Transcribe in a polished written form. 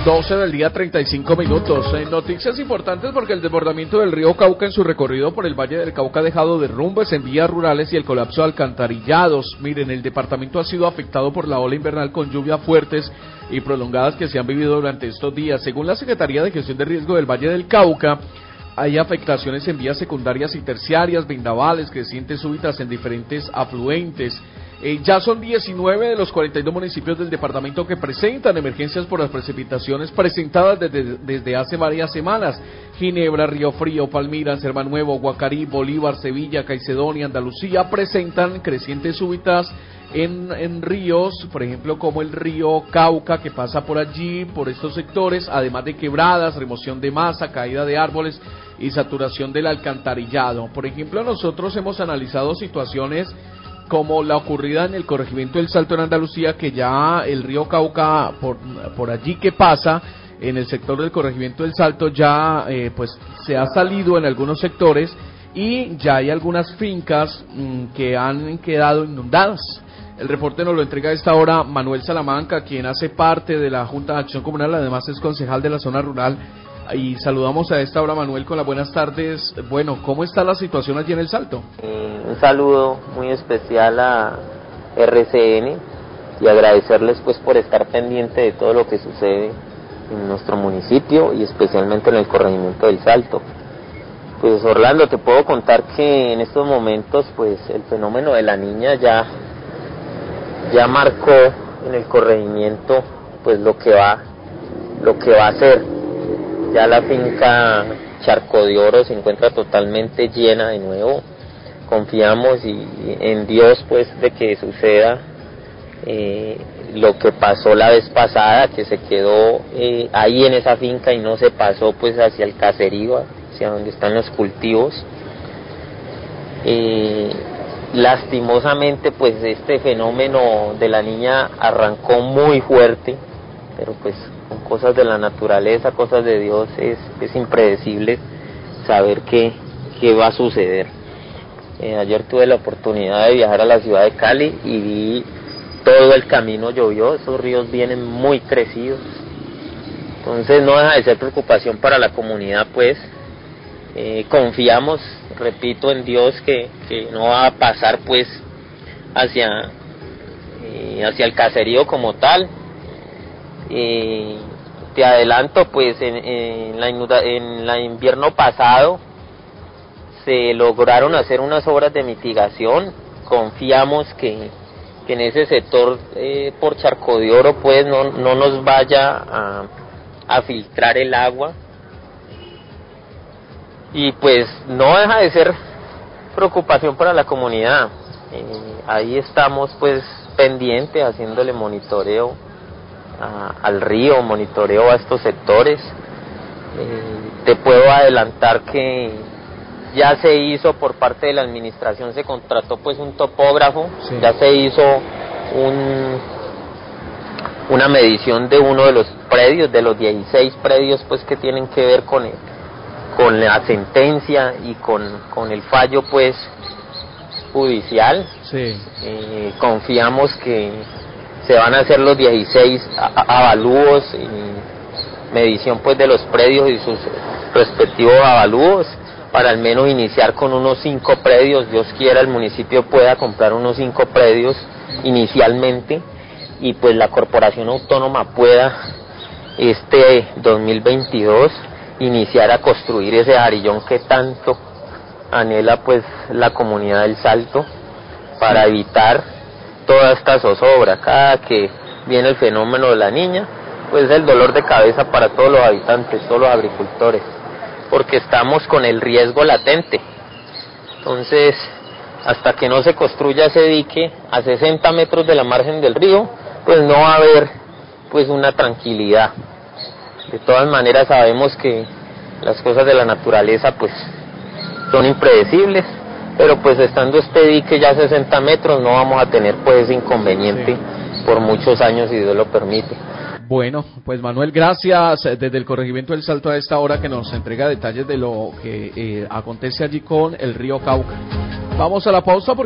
12 del día, 35 minutos. Noticias importantes porque el desbordamiento del río Cauca en su recorrido por el Valle del Cauca ha dejado derrumbes en vías rurales y el colapso de alcantarillados. Miren, el departamento ha sido afectado por la ola invernal con lluvias fuertes y prolongadas que se han vivido durante estos días. Según la Secretaría de Gestión de Riesgo del Valle del Cauca, hay afectaciones en vías secundarias y terciarias, vendavales, crecientes súbitas en diferentes afluentes. Ya son 19 de los 42 municipios del departamento que presentan emergencias por las precipitaciones presentadas desde hace varias semanas. Ginebra, Río Frío, Palmira, Serma Nuevo, Guacarí, Bolívar, Sevilla, Caicedonia y Andalucía presentan crecientes súbitas en ríos, por ejemplo como el río Cauca, que pasa por allí, por estos sectores, además de quebradas, remoción de masa, caída de árboles y saturación del alcantarillado. Por ejemplo, nosotros hemos analizado situaciones como la ocurrida en el corregimiento del Salto en Andalucía, que ya el río Cauca, por allí que pasa, en el sector del corregimiento del Salto, ya pues se ha salido en algunos sectores y ya hay algunas fincas que han quedado inundadas. El reporte nos lo entrega a esta hora Manuel Salamanca, quien hace parte de la Junta de Acción Comunal, además es concejal de la zona rural. Y saludamos a esta hora, Manuel, con las buenas tardes. Bueno, ¿cómo está la situación allí en el Salto? Un saludo muy especial a RCN y agradecerles pues por estar pendiente de todo lo que sucede en nuestro municipio y especialmente en el corregimiento del Salto. Pues Orlando, te puedo contar que en estos momentos pues el fenómeno de la niña ya marcó en el corregimiento pues lo que va a ser. Ya la finca Charco de Oro se encuentra totalmente llena de nuevo. Confiamos en Dios pues de que suceda lo que pasó la vez pasada, que se quedó ahí en esa finca y no se pasó pues hacia el caserío, hacia donde están los cultivos. Lastimosamente pues este fenómeno de la niña arrancó muy fuerte, pero pues con cosas de la naturaleza, cosas de Dios, es impredecible saber qué va a suceder. Ayer tuve la oportunidad de viajar a la ciudad de Cali y vi todo el camino llovió, esos ríos vienen muy crecidos, entonces no deja de ser preocupación para la comunidad pues. Confiamos, repito, en Dios que no va a pasar pues hacia el caserío como tal. Te adelanto pues en la invierno pasado se lograron hacer unas obras de mitigación. Confiamos que en ese sector por Charco de Oro pues no nos vaya a filtrar el agua, y pues no deja de ser preocupación para la comunidad. Ahí estamos pues pendiente, haciéndole monitoreo al río, monitoreo a estos sectores. Te puedo adelantar que ya se hizo por parte de la administración, se contrató pues un topógrafo, sí. Ya se hizo una medición de uno de los predios, de los 16 predios pues que tienen que ver con la sentencia y con el fallo pues judicial. Sí. Confiamos que se van a hacer los 16 avalúos y medición pues de los predios y sus respectivos avalúos, para al menos iniciar con unos 5 predios. Dios quiera el municipio pueda comprar unos 5 predios inicialmente y pues la corporación autónoma pueda 2022 iniciar a construir ese arillón que tanto anhela pues la comunidad del Salto, para evitar toda esta zozobra. Cada que viene el fenómeno de la niña, pues es el dolor de cabeza para todos los habitantes, todos los agricultores, porque estamos con el riesgo latente. Entonces, hasta que no se construya ese dique a 60 metros de la margen del río, pues no va a haber pues una tranquilidad. De todas maneras sabemos que las cosas de la naturaleza pues son impredecibles, pero pues estando este dique ya a 60 metros no vamos a tener pues ese inconveniente, sí, por muchos años, si Dios lo permite. Bueno, pues Manuel, gracias desde el corregimiento del Salto a esta hora que nos entrega detalles de lo que acontece allí con el río Cauca. Vamos a la pausa porque